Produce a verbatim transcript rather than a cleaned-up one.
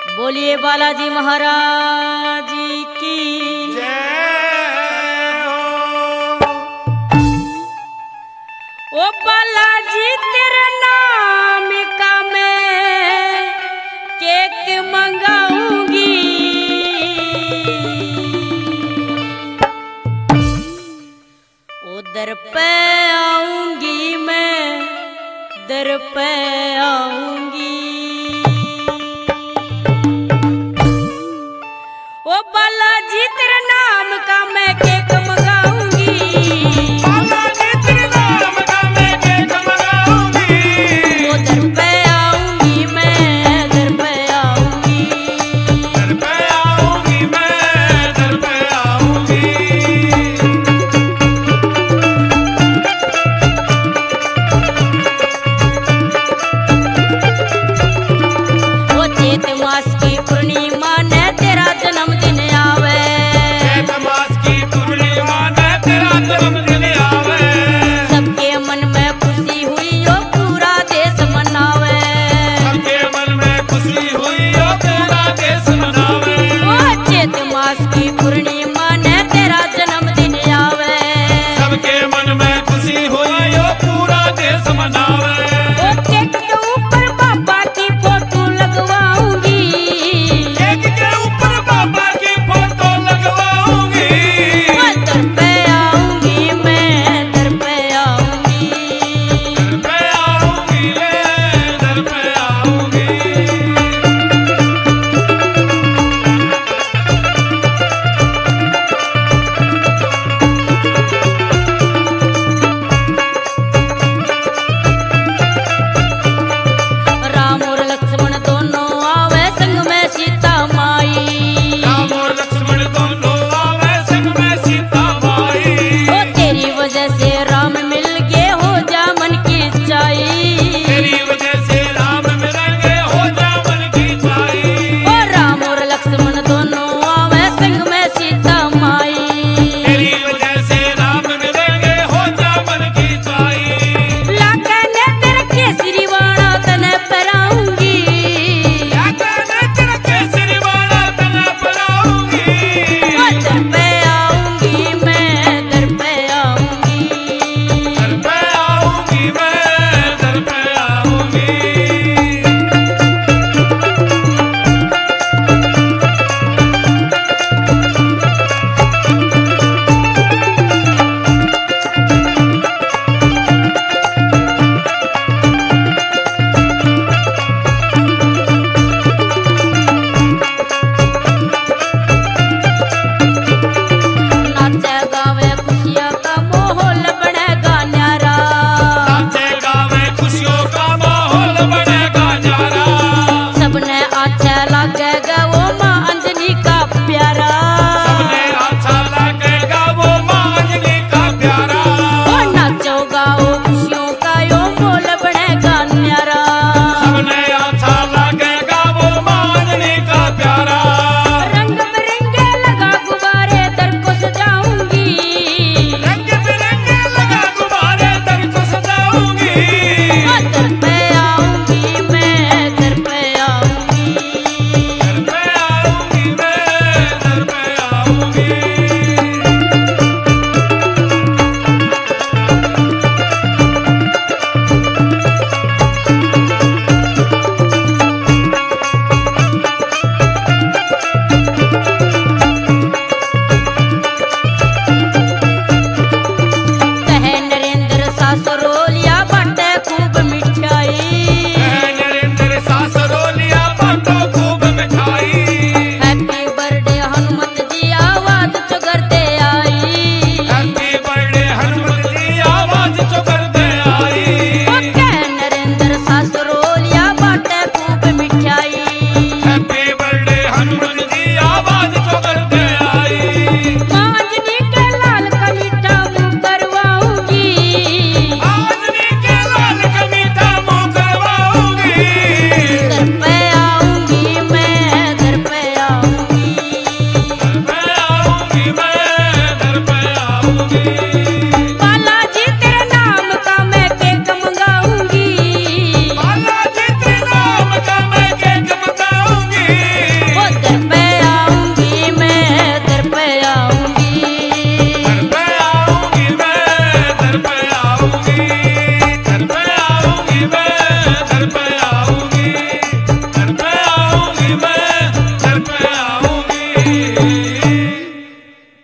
बोलिए बालाजी महाराज की जय हो। ओ बालाजी तेरा नाम का मैं केक मंगाऊंगी। ओ दर पे आऊंगी मैं, दर पे आऊंगी। ओ बालाजी तेरे नाम का मैं केक मंगाऊंगी। बालाजी तेरे नाम का मैं केक मंगाऊंगी। ओ दर पे आऊंगी मैं, दर पे आऊंगी। दर पे आऊंगी मैं, दर पे आऊंगी। ओ चैत मास की पूर्णिमा